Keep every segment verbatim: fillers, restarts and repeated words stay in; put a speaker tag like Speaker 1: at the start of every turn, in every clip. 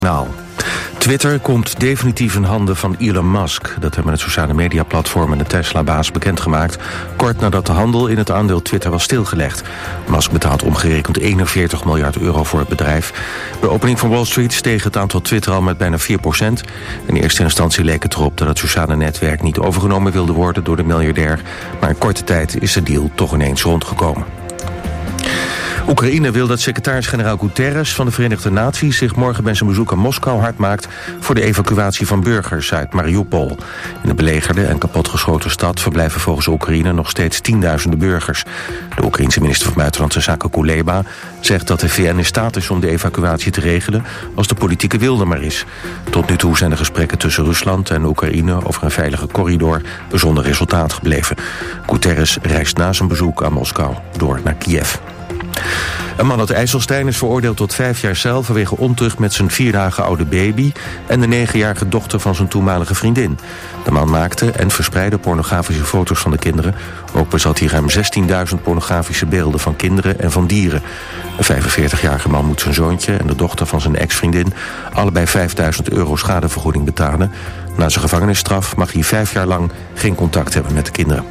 Speaker 1: Nou, Twitter komt definitief in handen van Elon Musk. Dat hebben het sociale mediaplatform en de Tesla-baas bekendgemaakt, kort nadat de handel in het aandeel Twitter was stilgelegd. Musk betaalt omgerekend eenenveertig miljard euro voor het bedrijf. Bij de opening van Wall Street steeg het aantal Twitter al met bijna vier procent. In eerste instantie leek het erop dat het sociale netwerk niet overgenomen wilde worden door de miljardair, maar in korte tijd is de deal toch ineens rondgekomen. Oekraïne wil dat secretaris-generaal Guterres van de Verenigde Naties zich morgen bij zijn bezoek aan Moskou hard maakt voor de evacuatie van burgers uit Mariupol. In de belegerde en kapotgeschoten stad verblijven volgens Oekraïne nog steeds tienduizenden burgers. De Oekraïense minister van Buitenlandse Zaken Kuleba zegt dat de V N in staat is om de evacuatie te regelen als de politieke wil er maar is. Tot nu toe zijn de gesprekken tussen Rusland en Oekraïne over een veilige corridor zonder resultaat gebleven. Guterres reist na zijn bezoek aan Moskou door naar Kiev. Een man uit IJsselstein is veroordeeld tot vijf jaar cel vanwege ontucht met zijn vier dagen oude baby en de negenjarige dochter van zijn toenmalige vriendin. De man maakte en verspreidde pornografische foto's van de kinderen. Ook bezat hij ruim zestienduizend pornografische beelden van kinderen en van dieren. Een vijfenveertigjarige man moet zijn zoontje en de dochter van zijn ex-vriendin allebei vijfduizend euro schadevergoeding betalen. Na zijn gevangenisstraf mag hij vijf jaar lang geen contact hebben met de kinderen.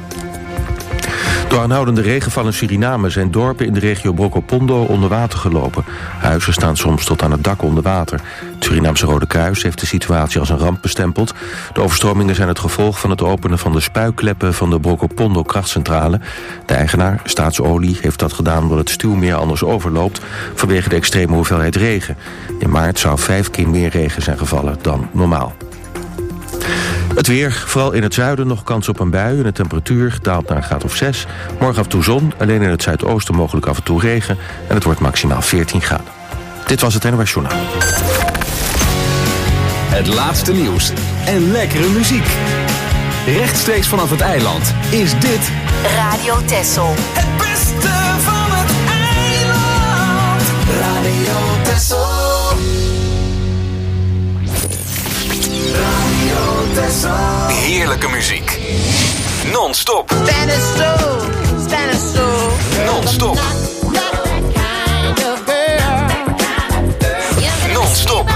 Speaker 1: Door aanhoudende regenval in Suriname zijn dorpen in de regio Brokopondo onder water gelopen. Huizen staan soms tot aan het dak onder water. Het Surinaamse Rode Kruis heeft de situatie als een ramp bestempeld. De overstromingen zijn het gevolg van het openen van de spuikkleppen van de Brokopondo krachtcentrale. De eigenaar, Staatsolie, heeft dat gedaan omdat het stuwmeer anders overloopt vanwege de extreme hoeveelheid regen. In maart zou vijf keer meer regen zijn gevallen dan normaal. Het weer, vooral in het zuiden nog kans op een bui en de temperatuur daalt naar een graad of zes. Morgen af en toe zon, alleen in het zuidoosten mogelijk af en toe regen en het wordt maximaal veertien graden. Dit was het N O S Journaal.
Speaker 2: Het laatste nieuws en lekkere muziek. Rechtstreeks vanaf het eiland is dit
Speaker 3: Radio Texel.
Speaker 4: Het beste van het eiland. Radio Texel.
Speaker 2: heerlijke muziek. Non-stop.
Speaker 5: Standing slow, standing slow.
Speaker 2: Non-stop. Non-stop.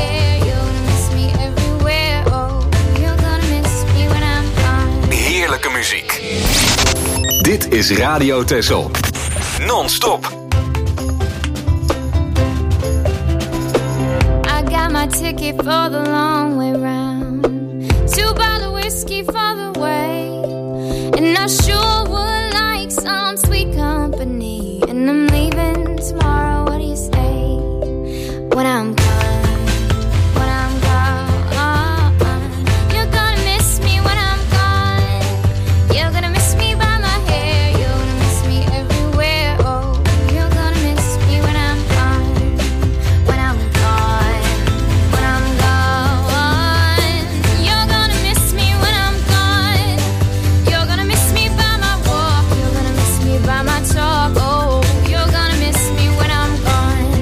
Speaker 2: Heerlijke muziek. Dit is Radio Texel. Non-stop.
Speaker 6: I got my ticket for the long way round. Two bottle whiskey for the way. And I sure would like some sweet company. And I'm leaving tomorrow, what do you say? When I'm gone, when I'm gone. You're gonna miss me when I'm gone. You're gonna miss me by my hair. You're gonna miss me everywhere. Oh, you're gonna miss me when I'm gone. When I'm gone, when I'm gone. You're gonna miss me when I'm gone. You're gonna miss me by my walk. You're gonna miss me by my talk. Oh, you're gonna miss me when I'm gone.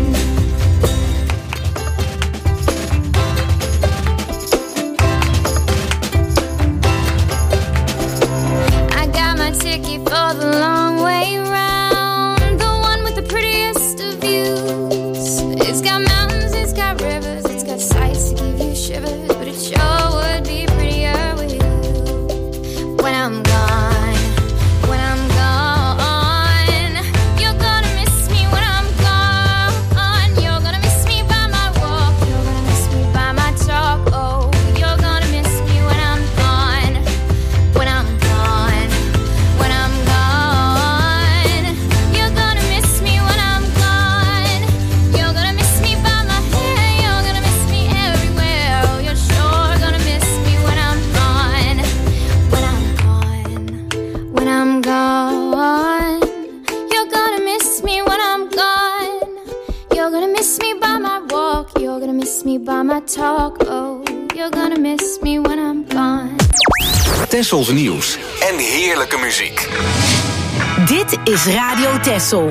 Speaker 6: I got my ticket for the long way round. The one with the prettiest of views. It's got mountains, it's got rivers, it's got sights to give you shivers. But it sure would be prettier with you. When I'm gone, when I'm gone. You're gonna miss me when I'm gone. You're gonna miss me by my walk. You're gonna miss me by my talk. Oh, you're gonna miss me when I'm gone. When I'm gone, when I'm gone. You're gonna miss me when I'm gone. You're gonna miss me by my hair. You're gonna miss me everywhere. Oh, you're sure gonna miss me when I'm gone. When I'm gone, when I'm gone. You're gonna miss me when I'm gone. You're gonna miss me by my walk. You're gonna miss me by my talk. Oh, you're gonna miss me when I'm gone.
Speaker 2: Tessels nieuws en heerlijke muziek.
Speaker 3: Dit is Radio Texel.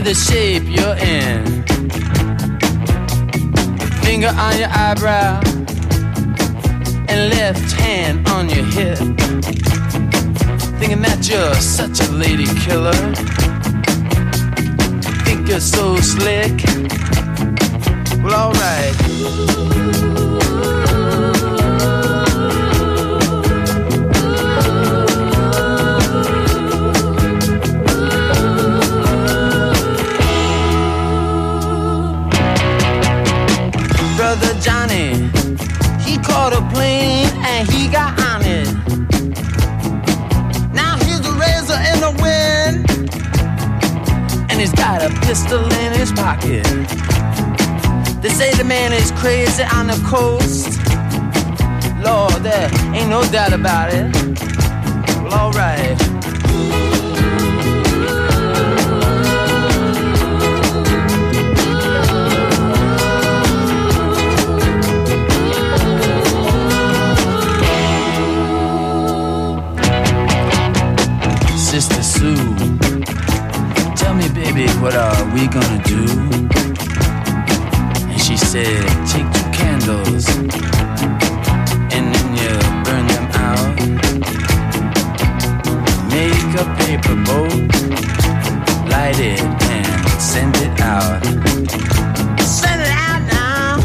Speaker 7: the shape you're in. Finger on your eyebrow and left hand on your hip. Thinking that you're such a lady killer. Think you're so slick. Well, alright. Brother Johnny, he caught a plane and he got on it. Now he's a razor in the wind, and he's got a pistol in his pocket. They say the man is crazy on the coast. Lord, there ain't no doubt about it. Well, alright. Sister Sue, tell me, baby, what are we gonna do? And she said, take two candles and then you burn them out. Make a paper boat, light it and send it out. Send it out now.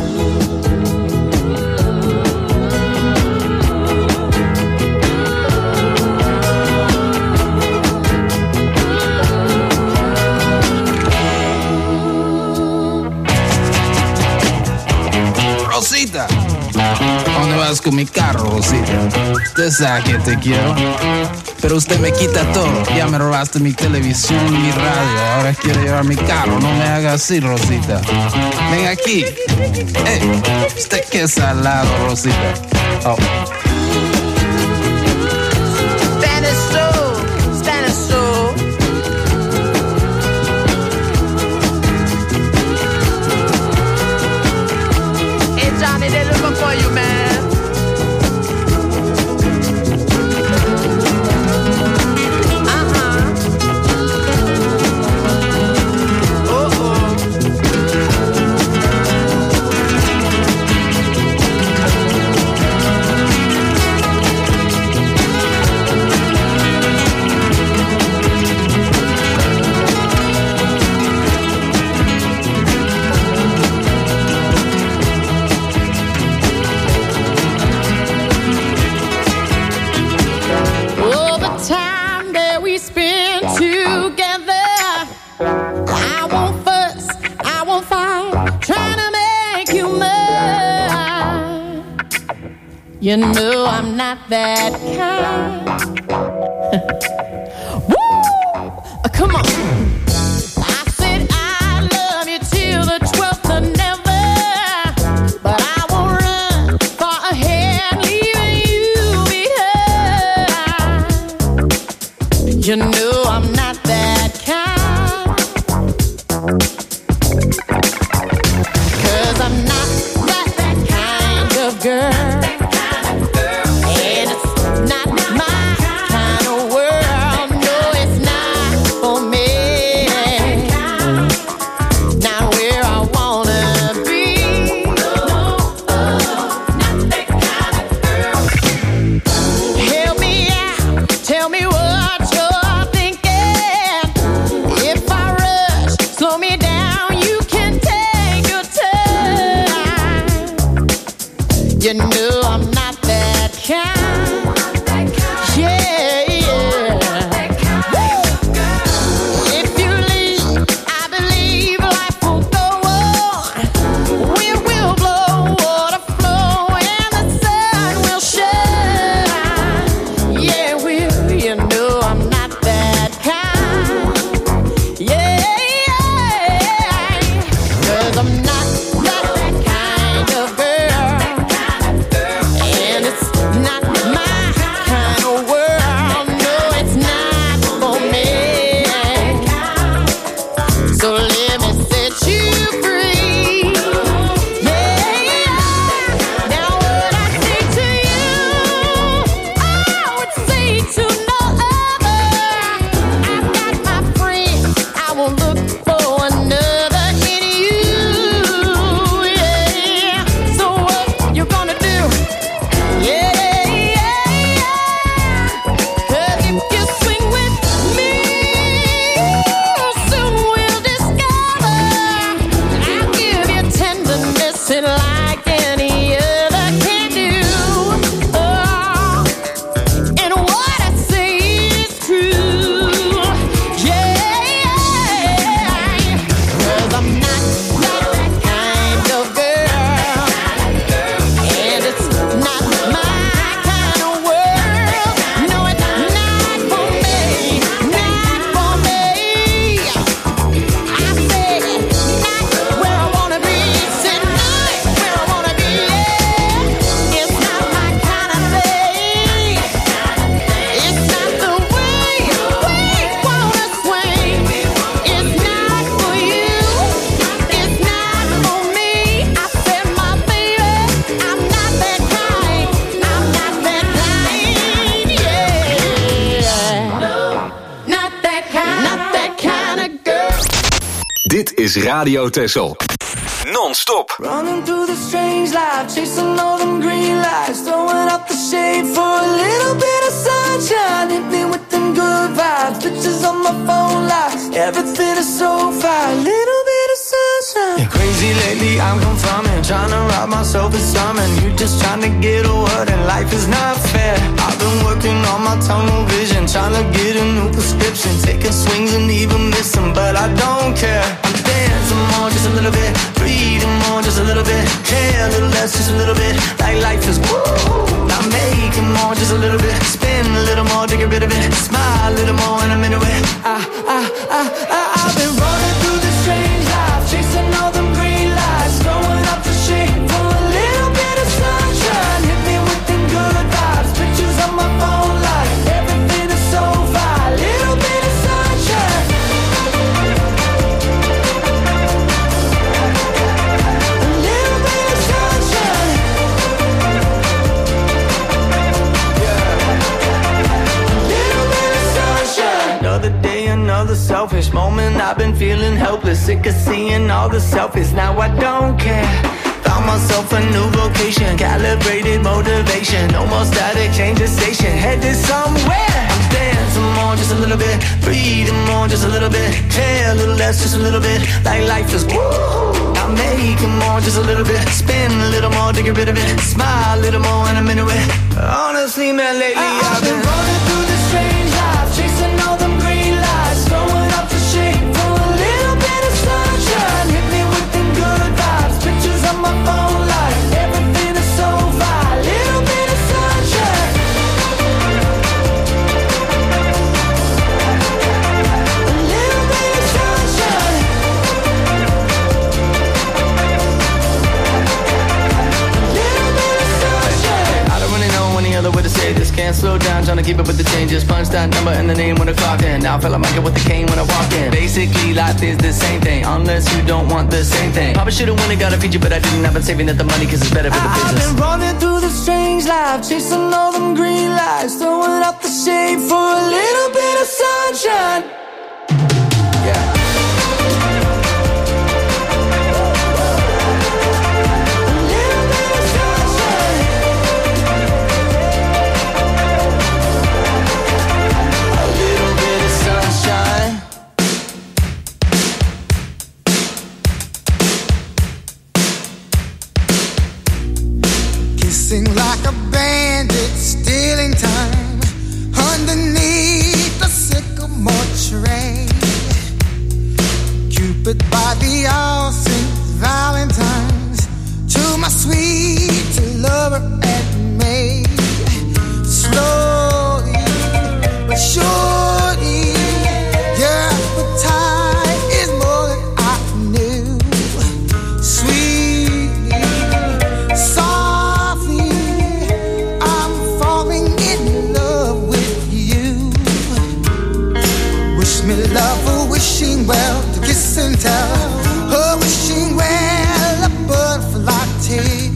Speaker 8: Rosita, ¿a dónde vas con mi carro, Rosita? Usted sabe que te quiero, pero usted me quita todo. Ya me robaste mi televisión y mi radio. Ahora quiere llevar mi carro. No me haga así, Rosita. Ven aquí. Hey, usted qué salado, Rosita. Oh.
Speaker 5: Standing slow, standing slow. Hey Johnny, they're looking for you, man.
Speaker 9: You know I'm not that kind. Woo! Come on. I said I love you till the twelfth of never, but I won't run far ahead, leaving you behind. You know I'm not that kind, 'cause I'm not that, that kind of girl. Not my kind of world, no, it's not for me.
Speaker 2: Dit is Radio Texel. Non-stop.
Speaker 4: Running through the strange life, chasing all them green lights, throwing up the shade for a little bit of sunshine. Hit me with them good vibes, pictures on my phone lights. Everything is so fine, little bit of sunshine. You're crazy lately, I'm confirming, trying to rob myself of something. You're just trying to get a word and life is not fair. I've been working on my tunnel vision, trying to get a new prescription, taking swings and even missing, but I don't care. I'm dancing more, just a little bit, breathing more, just a little bit, care a little less, just a little bit, like life is woo. I'm making more, just a little bit, spin a little more to get rid of it, smile a little more and I'm into it. I, I, I, I, I've been running through this strange life, chasing all them green lights, throwing up the shade for a little bit of sunshine. Hit me with them good vibes, pictures on my phone light, everything is so fine, little bit of sunshine. Another day, another selfish moment. I've been feeling helpless, sick of seeing all the selfies. Now I don't care. Found myself a new vocation, calibrated motivation. No more static, change the station, headed somewhere. I'm dancing more, just a little bit, breathing more, just a little bit, care a little less, just a little bit, like life is woo. I'm making more, just a little bit, spin a little more to get rid of it, smile a little more and I'm into it. Honestly, man, lately I, I've been running through this strange life, chasing all them green lights, throwing up the shade for a little bit of sunshine. Hit me with them good vibes, pictures on my phone light, everything is so fine, little bit of sunshine. A little bit of sunshine. A little bit of sunshine. I don't really know any other way to say this. Can't slow down, trying to keep up with the changes. Punch that number and the name when I clock in. Now I feel like I get with the cane when I walk in. Basically, life is the same thing, unless you don't want the same thing. Probably should've won and got a feature, but I didn't. I've been saving up the money cause it's better for the business. I've been running through the strange life, chasing all them green lights, throwing up the shade for a little bit of sunshine. Yeah.
Speaker 10: Like a bandit stealing time underneath the sycamore tree. Cupid by the all Saint Valentine's to my sweet lover and me. Slowly but surely, your appetite is more than I knew. Sweetly, softly, I'm falling in love with you. Wish me love, oh wishing well, to kiss and tell. Oh, wishing well, a butterfly tear.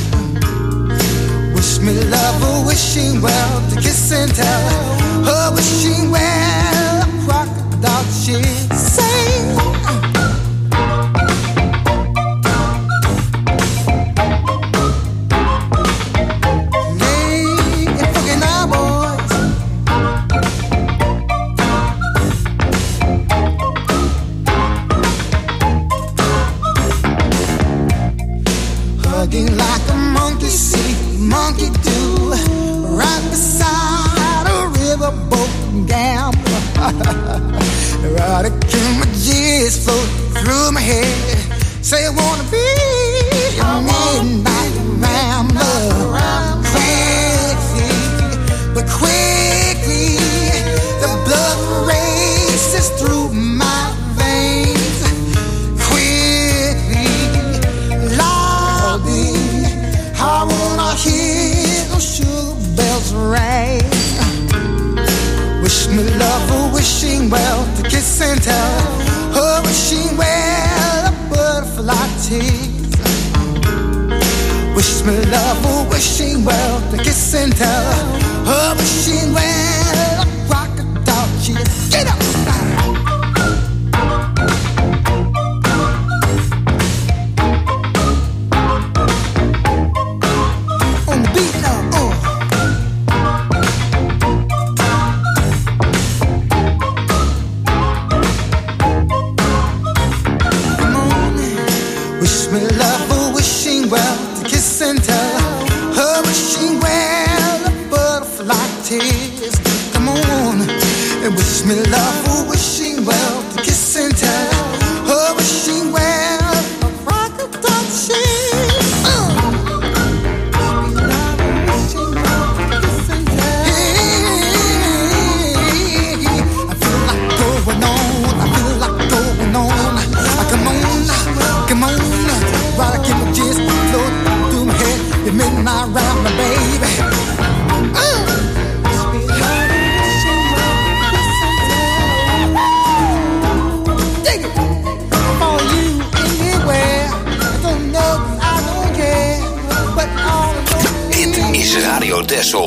Speaker 10: Wish me love, oh wishing well, to kiss and tell. Oh, wishing well, a crocodile tear. Say, like a monkey see, monkey do, right beside a riverboat gambler. Erotic images float through my head. Say I wanna be a midnight rambler. Quickly, but quickly, the blood races through my veins. Quickly, loudly, I wanna hear those sugar bells ring. Wish me love, oh wishing well, to kiss and tell. Oh, wishing well, a butterfly tease. Wish me love, oh wishing well, to kiss and tell. Oh, wishing well, a crocodile cheers. Get up! tears. Come on and wish me love, oh, wishing well, to kiss and tell, oh, wishing well, a rocket don't shake. Uh. Come on, while I keep my tears floating through my head, you make my round my baby. Uh. Dig it for you anywhere. I don't know, I don't care, but all
Speaker 2: Dit is Radio Texel.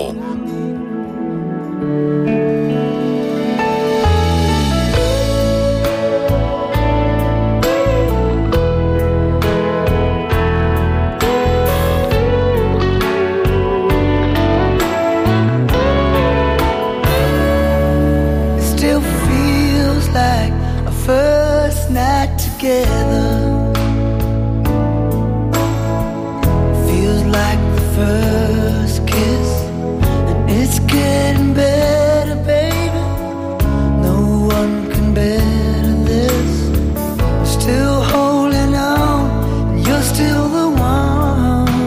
Speaker 4: Together feels like the first kiss, and it's getting better, baby. No one can better this. I'm still holding on, and you're still the one.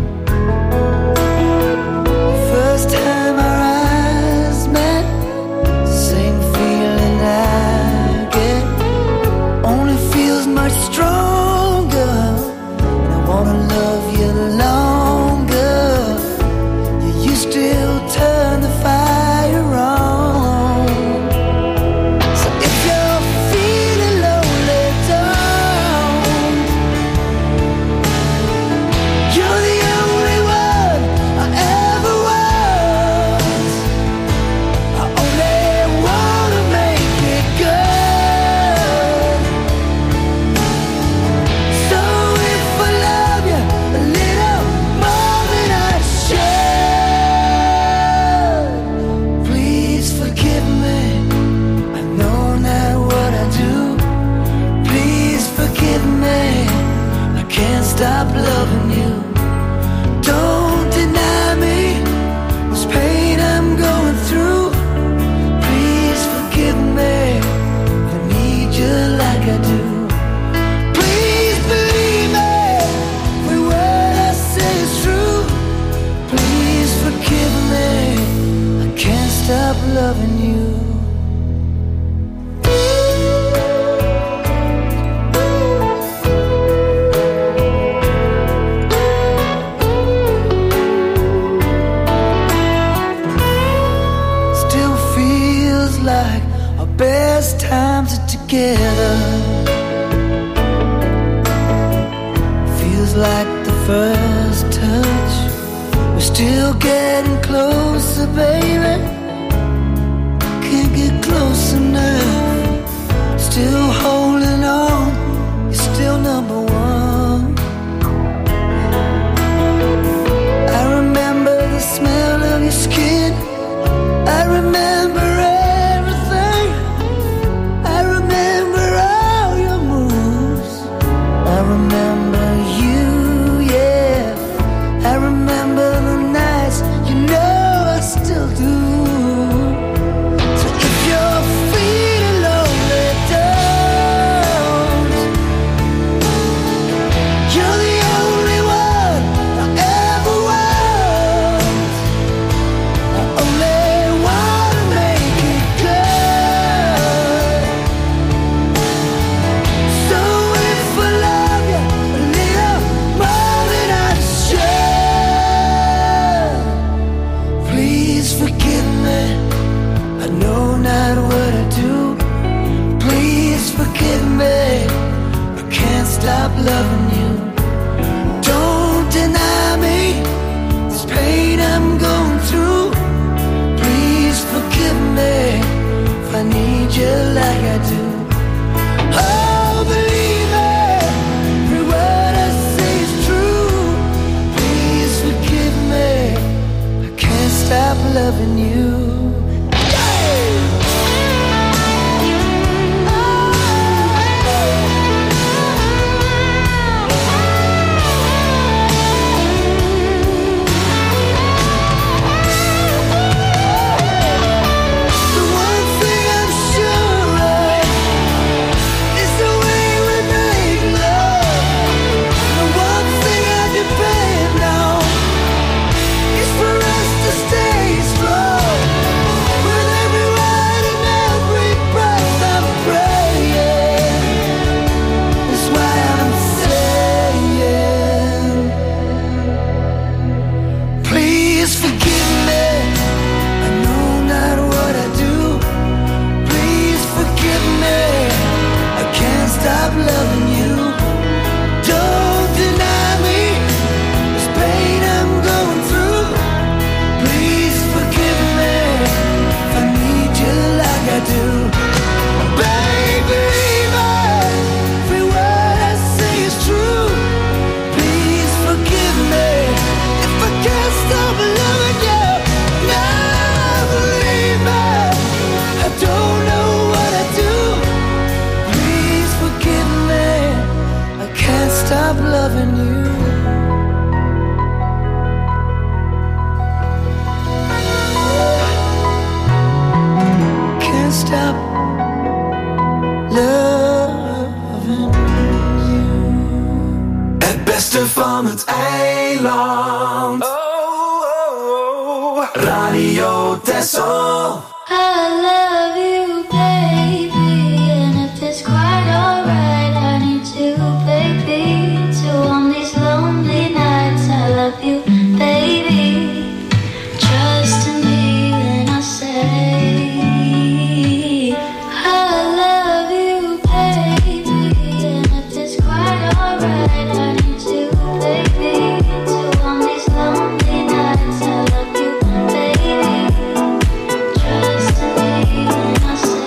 Speaker 4: First time our eyes met, same feeling I get. Only feels much stronger, and I wanna love you longer. You, you still turn the fire on. So if you're feeling lonely, don't. You're the only one I ever was. I only wanna make it good. So if I love you a little more than I should, please forgive me. I know not what I do. Please forgive me. I can't stop loving you. Don't deny me this pain I'm going through. Please forgive me. I need you like I do. Please believe me, every word I say is true. Please forgive me, I can't stop loving you. Still feels like our best times are together. Feels like the first touch. We're still getting closer, baby. Can't get close enough. Still holding on. You're still number one. I remember the smell of your skin. I remember everything. I remember all your moves. I remember you, yeah. I remember the nights, you know I still do. So if you're feeling lonely, don't. You're the only one I ever was. I only wanna make it good. So if I love you a little more than I should, please forgive me. I know not what I do. Please forgive me. I can't stop loving you. Don't deny me this pain I'm going through. Please forgive me if I need you like I do. Oh, believe me, every word I say is true. Please forgive me, I can't stop loving you. Radio Tessel.
Speaker 6: I love you, baby, and if it's quite alright, I need you, baby, to on these lonely nights. I love you, baby, trust in me when I say I love you, baby, and if it's quite alright, I need you, baby, to on these lonely nights. I love you, baby, trust in me when I say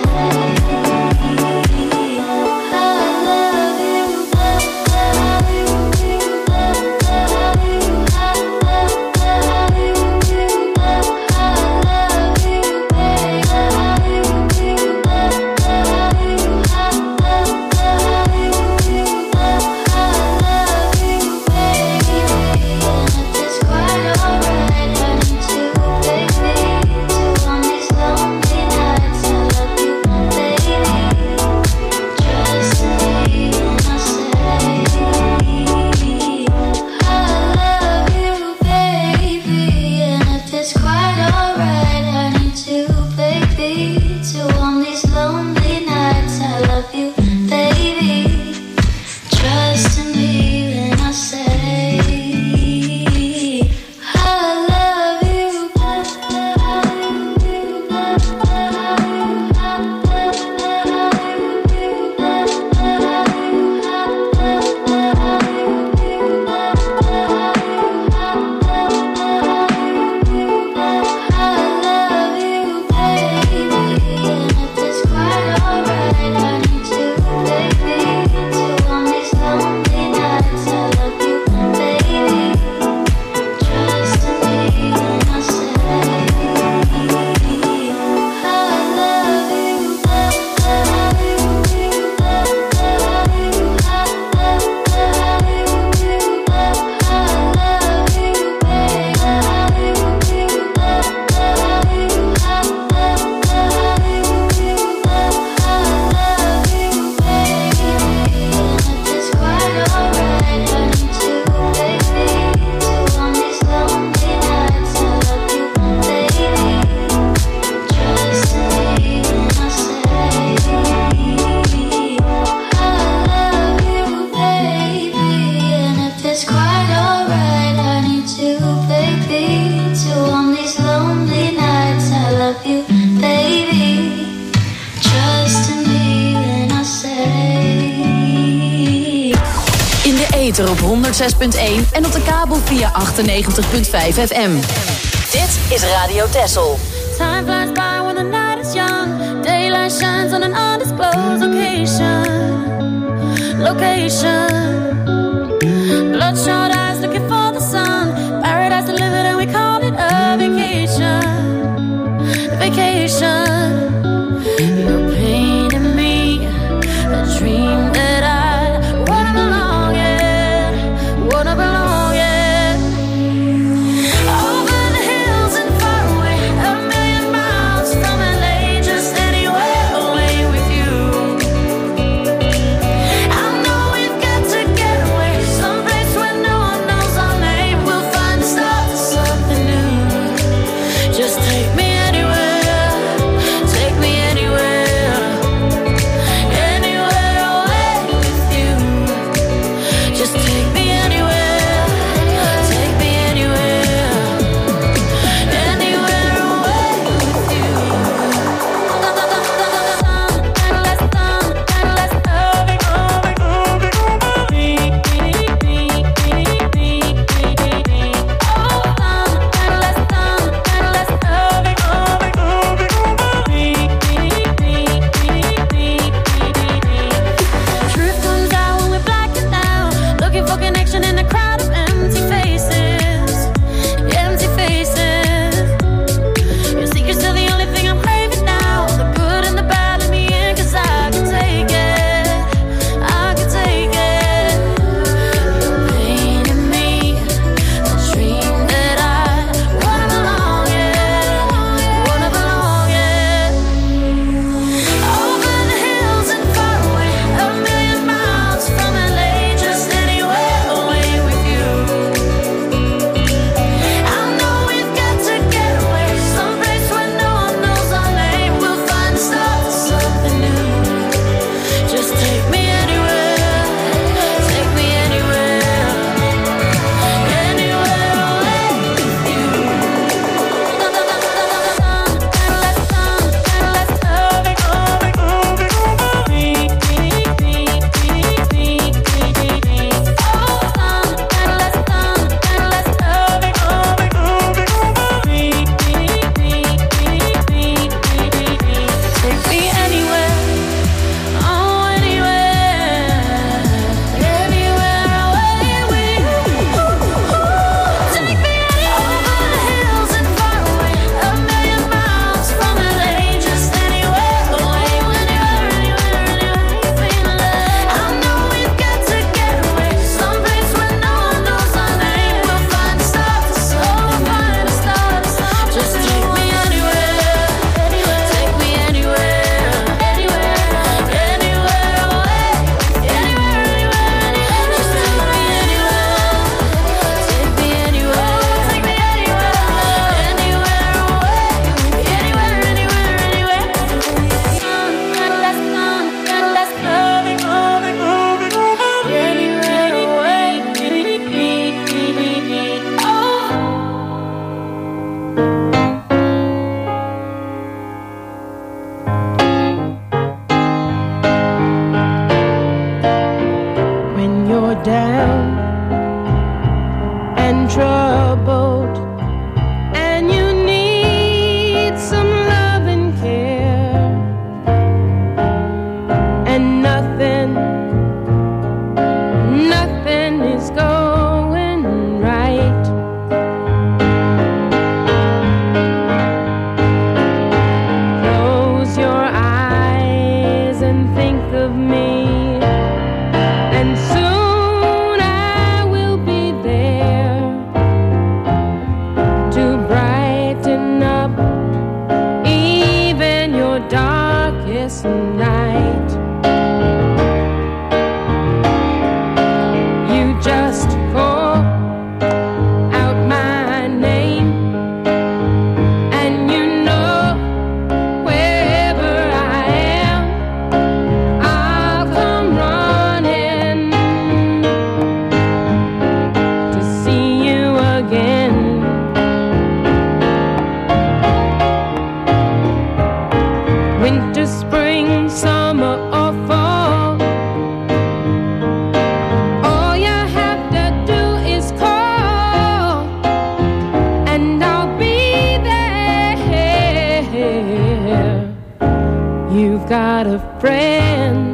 Speaker 3: Op honderdzes punt één en op de kabel via achtennegentig punt vijf F M. Dit is Radio Tessel.
Speaker 6: Time flies by when the night is young. Daylight shines on an undisclosed location. Location. Bloodshot eyes looking for the sun. Paradise delivered and we call it a vacation. Vacation. You're painting me a dream that I wanna belong in. Wanna belong in. Over the hills and far away, a million miles from L A, just anywhere away with you. I know we've got to get away, someplace where no one
Speaker 9: got a friend.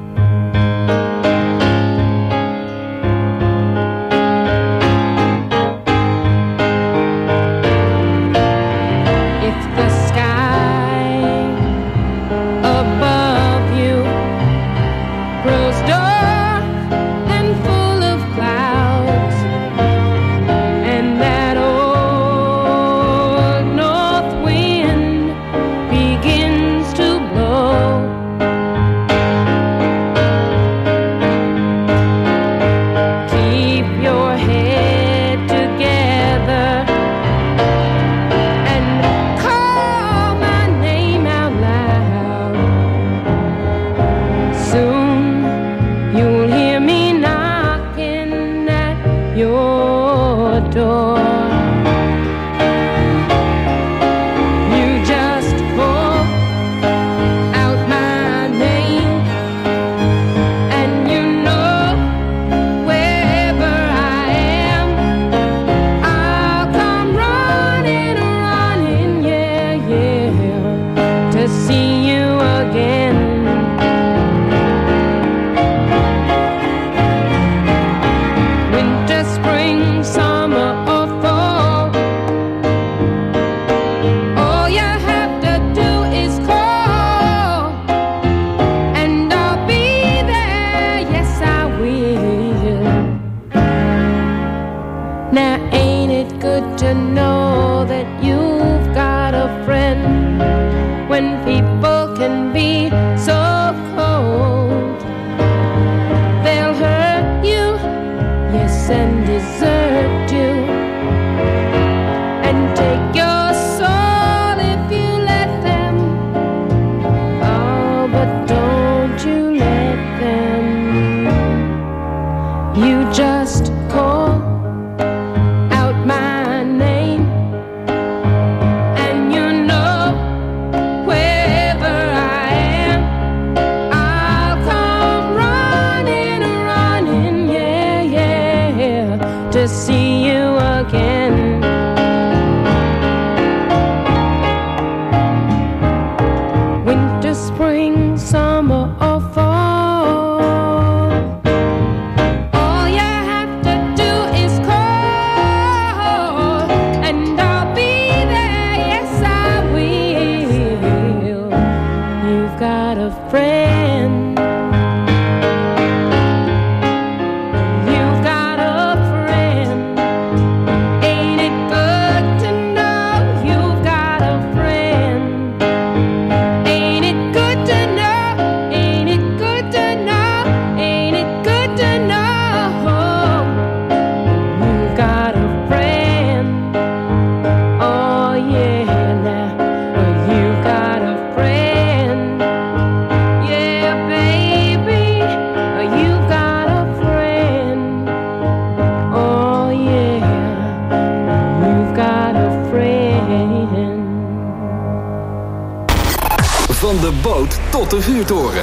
Speaker 2: Van de boot tot de vuurtoren.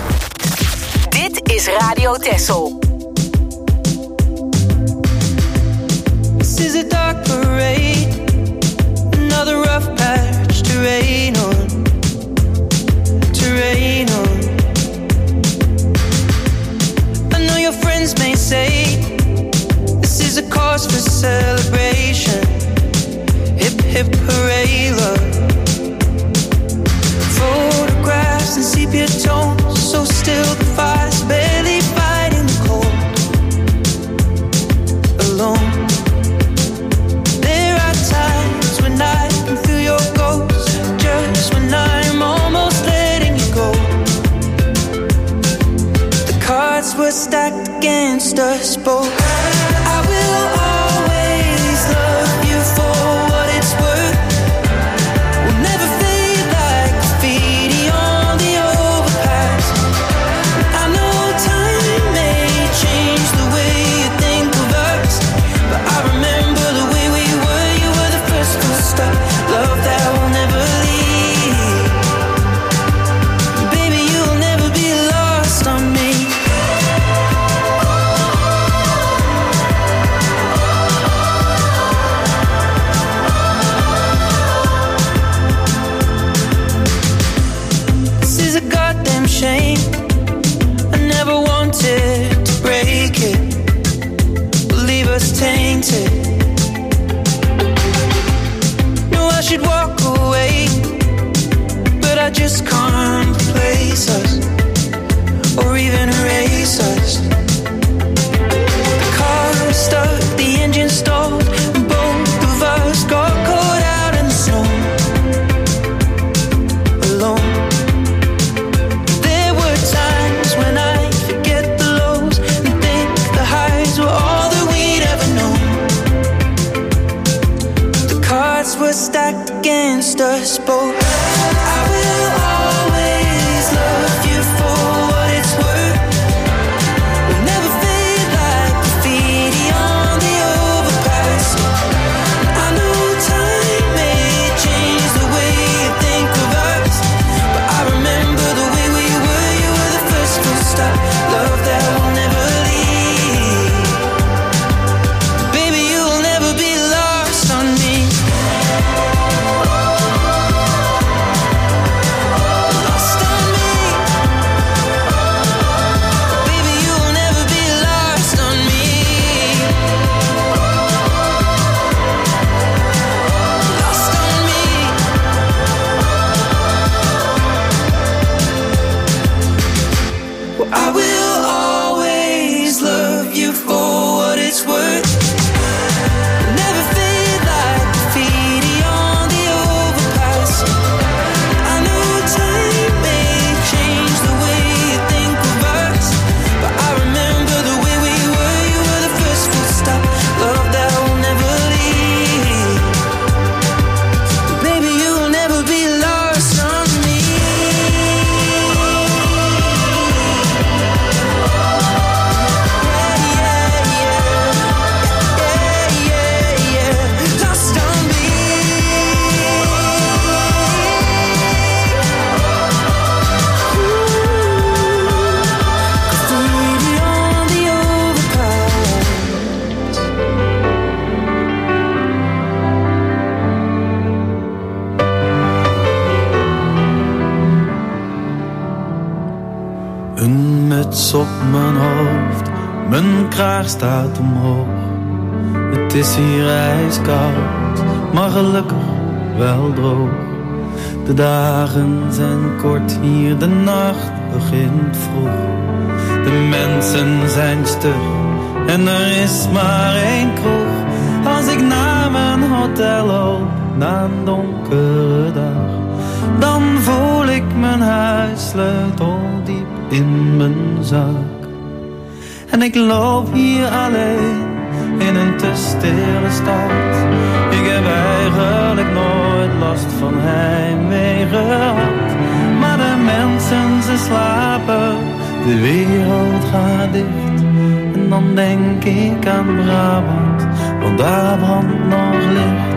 Speaker 3: Dit is Radio Texel.
Speaker 11: This is a dark parade, another rough patch to rain on, to rain on. I know your friends may say this is a cause for celebration. Hip hip hooray, love. Photographs and sepia tones, so still the fire's barely fighting the cold. Alone. There are times when I can feel your ghost, just when I'm almost letting you go. The cards were stacked against us both. I will always love you for what it's worth. We'll never fade like graffiti on the overpass. I know time may change the way you think of us, but I remember the way we were. You were the first to stop. Love that will never leave. Baby, you'll never be lost on me. days can't replace us or even erase us. The car stuck, the engine stalled, and both of us got caught out in the snow, alone. There were times when I forget the lows and think the highs were all that we'd ever known. The cards were stacked against us both. I will always love you for what it's worth. We'll never fade like graffiti on the overpass. I know time may change the way you think of us, but I remember the way we were. You were the first full stop, love that will never leave. Baby, you will never be lost on me. Lost on me. Baby, you will never be lost on me. Lost on me. Well, I will always love you for what it's worth. Never fade like graffiti on the overpass. I know time may change the way you think of us, but I remember the way we were. You were the first full stop, love that will never leave. Baby, you will never be lost on me. Yeah, yeah, yeah, yeah, yeah, lost on me. Graffiti on the overpass.
Speaker 12: Een muts op mijn hoofd, mijn kraag staat omhoog. Het is hier ijskoud, maar gelukkig wel droog. De dagen zijn kort hier, de nacht begint vroeg. De mensen zijn stug en er is maar één kroeg. Als ik naar mijn hotel loop, na een donkere dag, dan voel ik mijn huissleutel diep in mijn zak. En ik loop hier alleen in een te stille stad. Ik heb eigenlijk nooit last van heimwee gehad. Maar de mensen, ze slapen, de wereld gaat dicht. En dan denk ik aan Brabant, want daar brandt nog licht.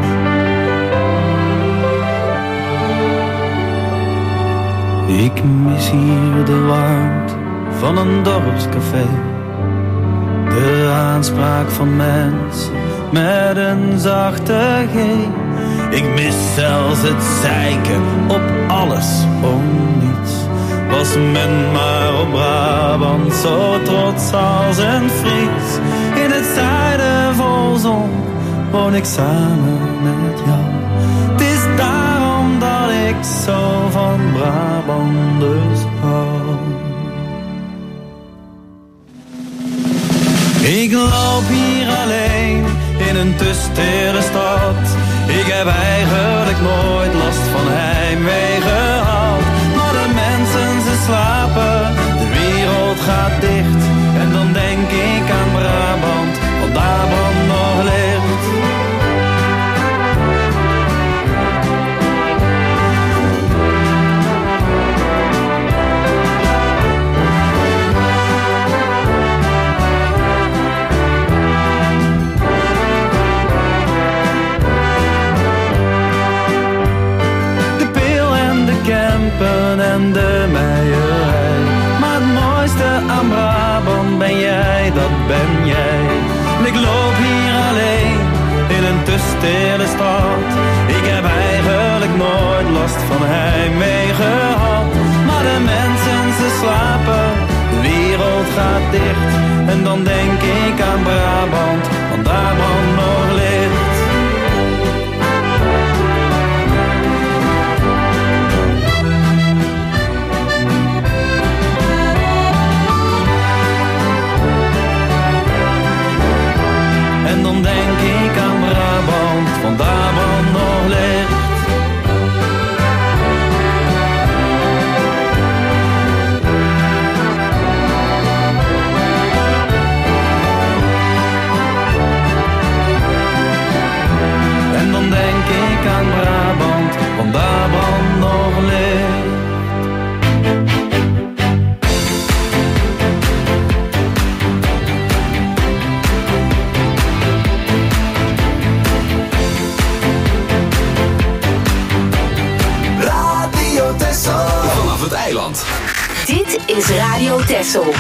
Speaker 12: Ik mis hier de warmte van een dorpscafé. De aanspraak van mensen met een zachte G. Ik mis zelfs het zeiken op alles om niets. Was men maar op Brabant zo trots als een Fries. In het zuiden vol zon woon ik samen met jou. Het is daarom dat ik zo van Brabanders hou. Ik loop hier alleen in een te stille stad. Ik heb eigenlijk nooit last van heimwee gehad. Maar de mensen, ze slapen, de wereld gaat dicht. En dan denk ik aan Brabant, want daar brandt nog licht. En de meierij. Maar het mooiste aan Brabant ben jij, dat ben jij. En ik loop hier alleen in een te stille stad. Ik heb eigenlijk nooit last van heimwee gehad. Maar de mensen, ze slapen, de wereld gaat dicht. En dan denk ik aan Brabant, want daar brandt nog licht.
Speaker 2: vanaf het eiland.
Speaker 3: Dit is Radio Texel.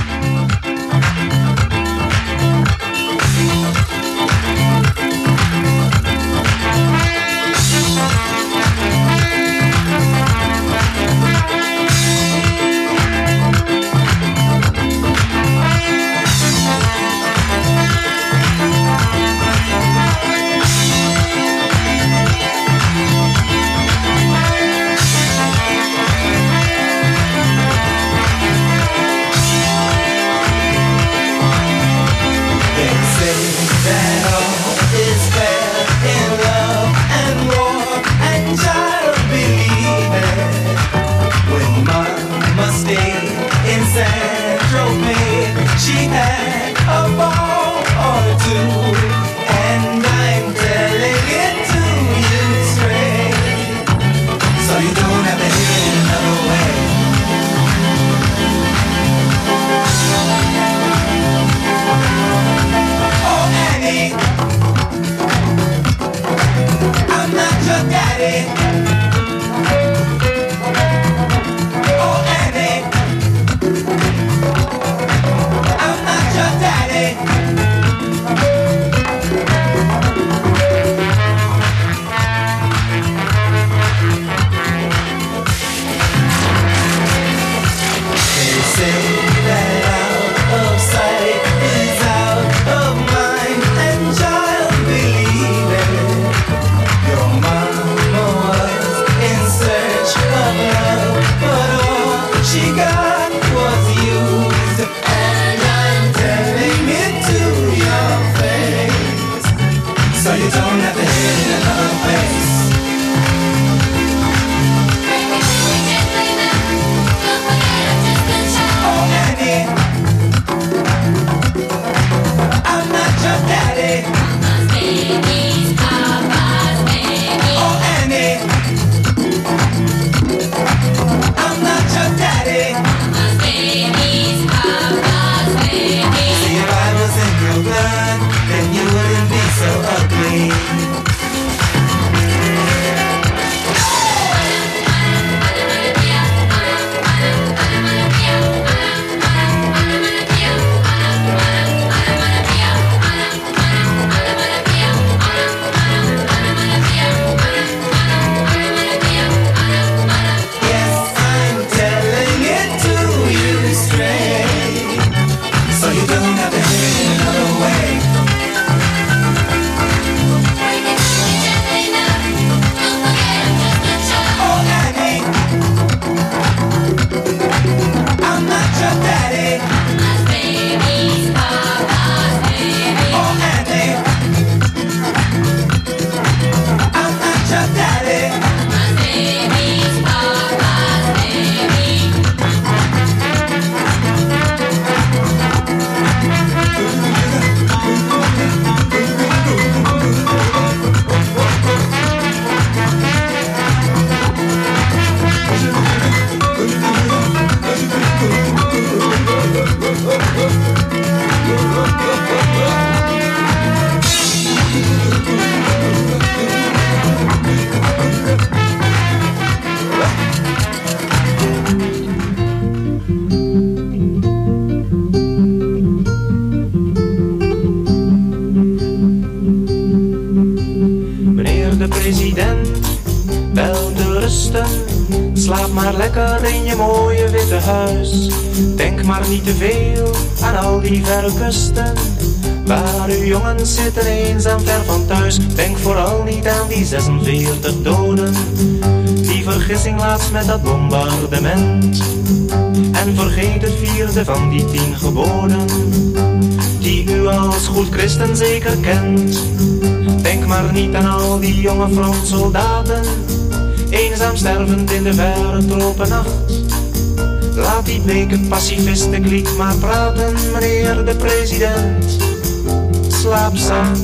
Speaker 11: She had a ball or two, and I'm telling it to you straight, so you don't have to hear it another way. Oh Annie, I'm not your daddy. Oh Annie, I'm not your daddy. They say that out of sight is out of mind, and child, believe it. Your mama was in search of love, but all she got was used. And I'm telling it to your face, so you don't have to hit it another place. Oh Annie, I'm not your daddy. Oh Annie, I'm not your daddy. See, if I was in your blood, then you wouldn't be so ugly. Yes, I'm telling it to you straight, so you don't have to hear it another way. Oh Annie, I'm not your daddy. Oh Annie, I'm not your daddy.
Speaker 13: Meneer de president, wel te rusten. Slaap maar lekker in je mooie witte huis. Denk maar niet te veel aan al die verre kusten, waar uw jongens zitten eenzaam ver van thuis. Denk vooral niet aan die zesenveertig doden, die vergissing laatst met dat bombardement. En vergeet het vierde van die tien geboden, die u als goed christen zeker kent. Denk maar niet aan al die jonge frontsoldaten, eenzaam stervend in de verre tropennacht. Laat die bleke pacifistenkliek maar praten, meneer de president. Slaap zacht.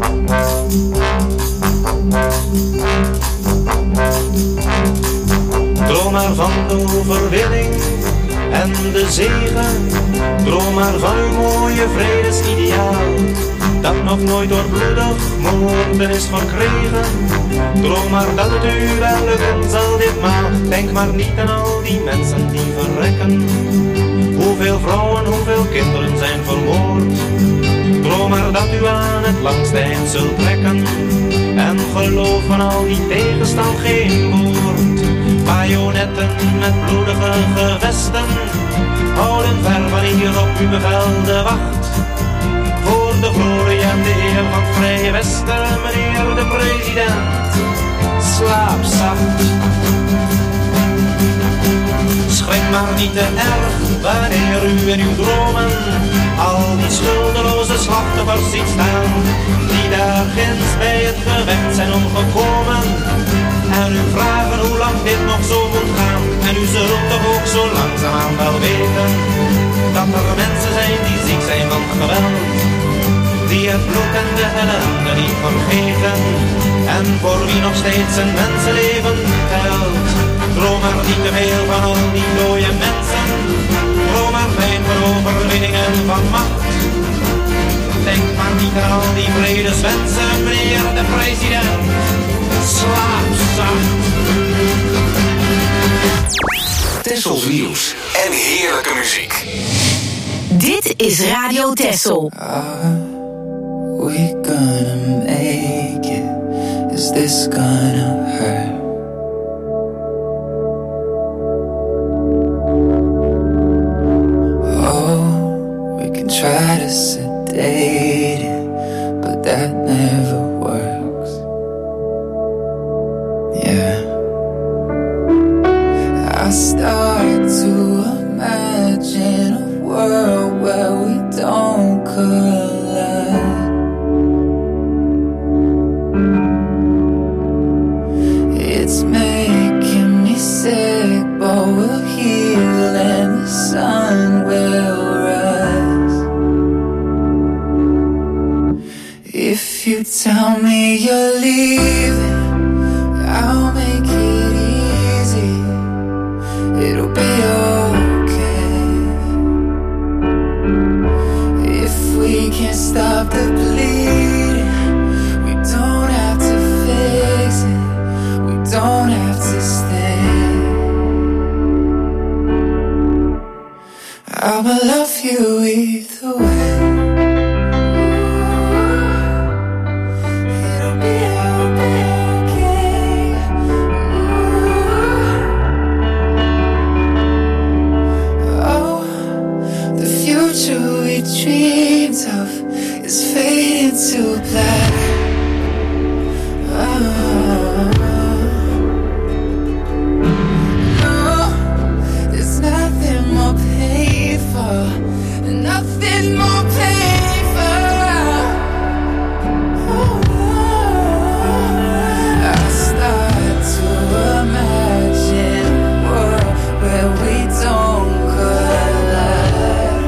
Speaker 13: Droom maar van de overwinning en de zegen. Droom maar van uw mooie vredesideaal, dat nog nooit door bloedig moorden is verkregen. Droom maar dat het u wel lukken zal ditmaal, Denk maar niet aan al die mensen die verrekken. Hoeveel vrouwen, hoeveel kinderen zijn vermoord. Droom maar dat u aan het langste eind zult trekken. En geloof van al die tegenstand geen woord. Bajonetten met bloedige gevesten houden ver van hier op uw bevel de wacht. Voor de glorie en de eer van het Vrije Westen, meneer de president, slaap zacht. Schrik maar niet te erg wanneer u in uw dromen al die schuldeloze slachtoffers ziet staan, die daar ginds bij het gevecht zijn omgekomen. En u vragen hoe lang dit nog zo moet gaan. En u zult toch ook zo langzaamaan wel weten dat er mensen zijn die ziek zijn van geweld, die het bloed en de ellende niet vergeten, en voor wie nog steeds een mensenleven telt. Droom maar niet te veel van al die dode mensen. Droom maar fijn van overwinningen van macht. Denk maar niet aan al die vredeswensen, meneer de president. Slaap zacht.
Speaker 2: Tessels nieuws en heerlijke muziek.
Speaker 3: Dit is Radio Tessel.
Speaker 11: Are we gonna make it? Is this gonna hurt? Oh, we can try to sedate it, but that never works. Yeah, I start to imagine a world where we don't collide. It's making me sick, but we'll heal and the sun will rise. If you tell me you're leaving, I'll make it easy. It'll be okay. If we can't stop the bleeding, we don't have to fix it. We don't have to stay. I will love you either way. It'll be okay. Oh, the future we dreamed of is fading to black. Oh, no, there's nothing more painful, nothing more painful. Oh, I start to imagine a world where we don't collide.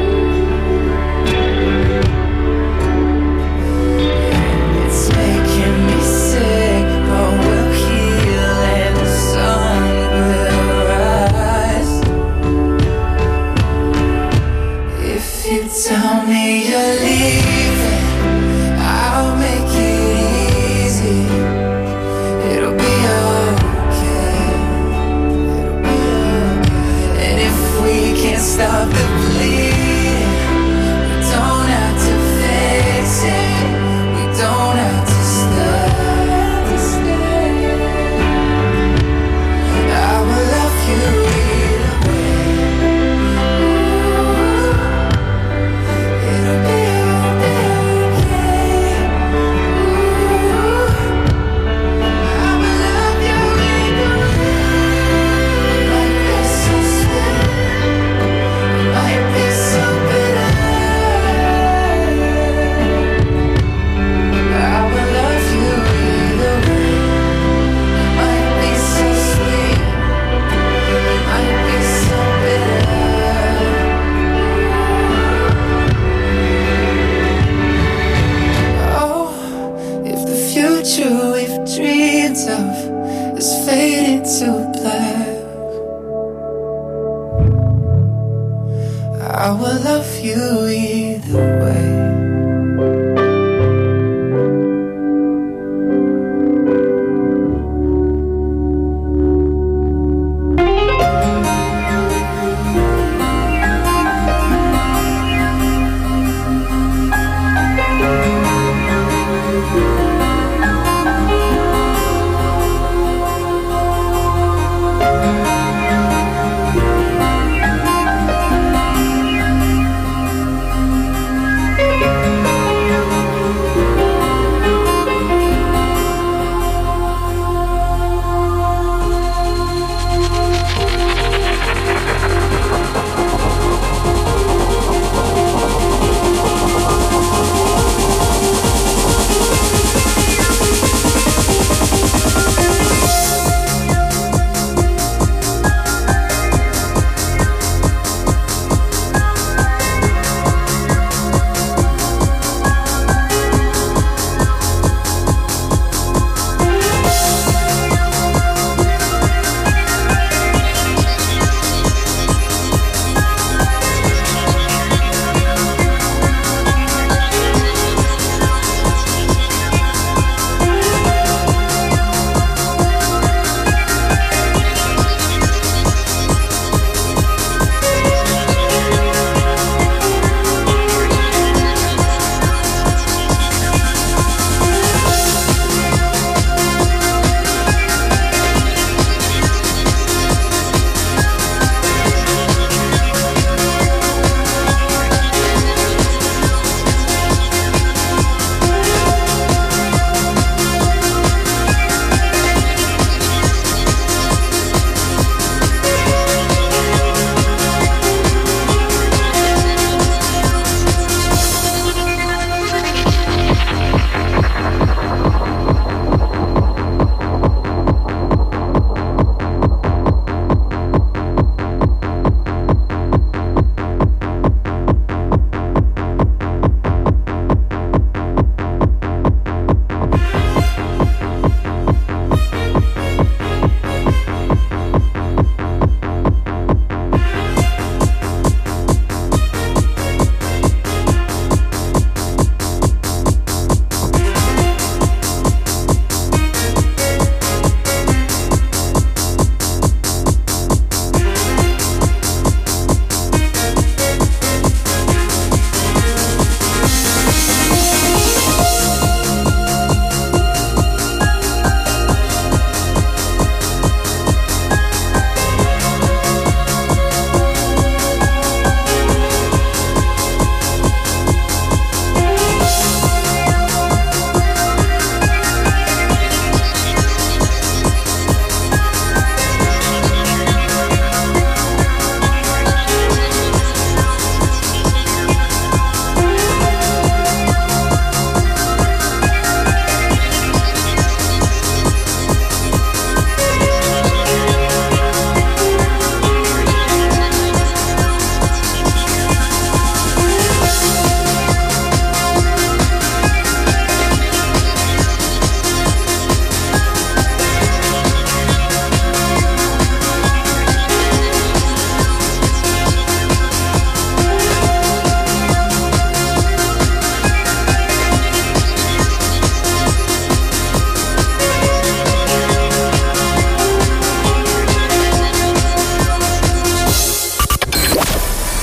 Speaker 11: It's making me sick, but we'll heal and the sun will rise. If you tell me you're leaving, I'll make it easy. It'll be okay. It'll be okay. And if we can't stop the bleeding, we don't have to fix it. We don't have to stay. I will love you either way. It'll be okay. I will love you either way. It might be so sweet, it might be so bitter. I will love you either way. It might be so sweet, it might be so bitter. Oh, if the future we've dreamed of is fading to black, I will love you either way.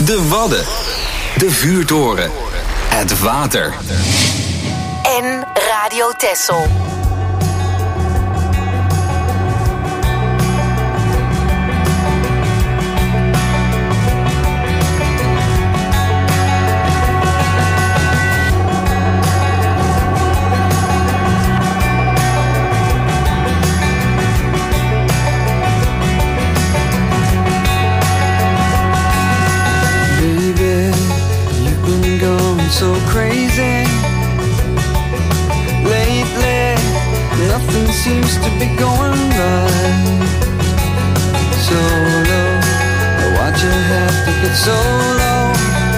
Speaker 2: De Wadden. De Vuurtoren. Het water.
Speaker 3: En Radio Texel.
Speaker 11: So crazy lately, nothing seems to be going right. So low, why'd you have to get so low?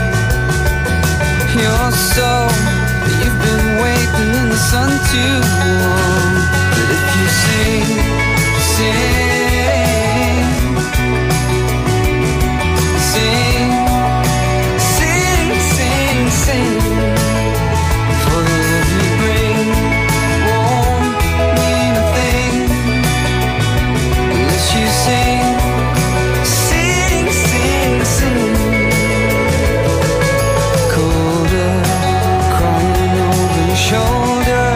Speaker 11: You're so, you've been waiting in the sun too long. But if you sing, sing, sing, sing, for the love you bring won't mean a thing unless you sing, sing, sing, sing. Colder, crying over your shoulder.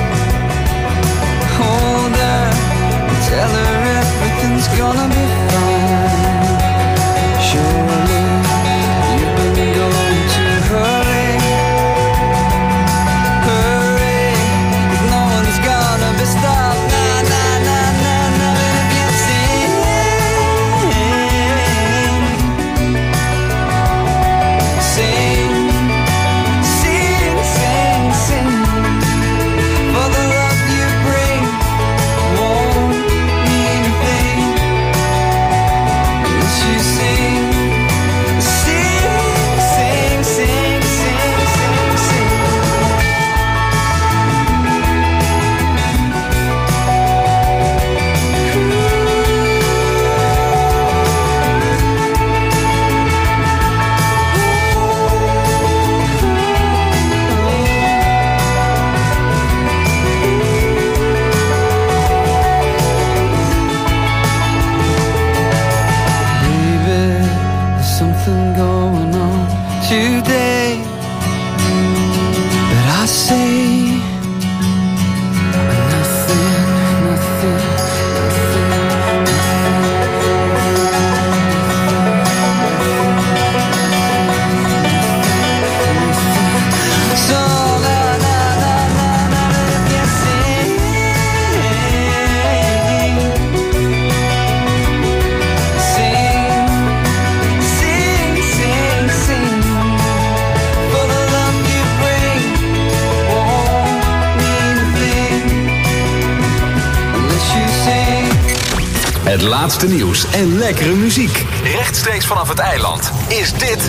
Speaker 11: Hold her, tell her everything's gonna be fine. Surely you've been going too hurry. Hurry, no one's gonna be stopped. Nah, nah, nah, nah, nah. And if you sing, sing, sing, sing, sing, for the love you bring won't mean a thing unless you sing, sing, sing, sing, sing, sing, sing. Baby, there's something going on today, but I say nothing, nothing, nothing. So la la la la la, if you sing, sing, sing, sing, sing, for the love you bring won't mean a thing unless you sing.
Speaker 2: Het laatste nieuws en lekkere muziek. Rechtstreeks vanaf het eiland is dit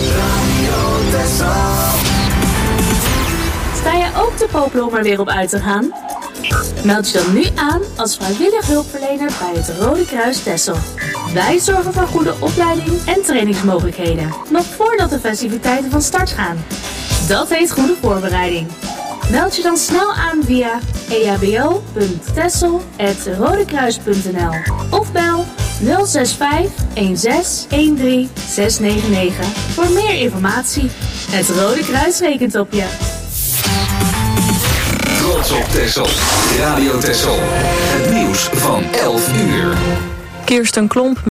Speaker 14: Sta jij ook te popelen om er weer op uit te gaan? Meld je dan nu aan als vrijwillig hulpverlener bij het Rode Kruis Texel. Wij zorgen voor goede opleiding en trainingsmogelijkheden, nog voordat de festiviteiten van start gaan. Dat heet goede voorbereiding. Meld je dan snel aan via e h b o punt texel apenstaartje rodekruis punt n l of bel nul zes vijf een zes een drie zes negen negen voor meer informatie. Het Rode Kruis rekent op je.
Speaker 2: Trots op Texel. Radio Texel. Het nieuws van elf uur.
Speaker 15: Kirsten Klomp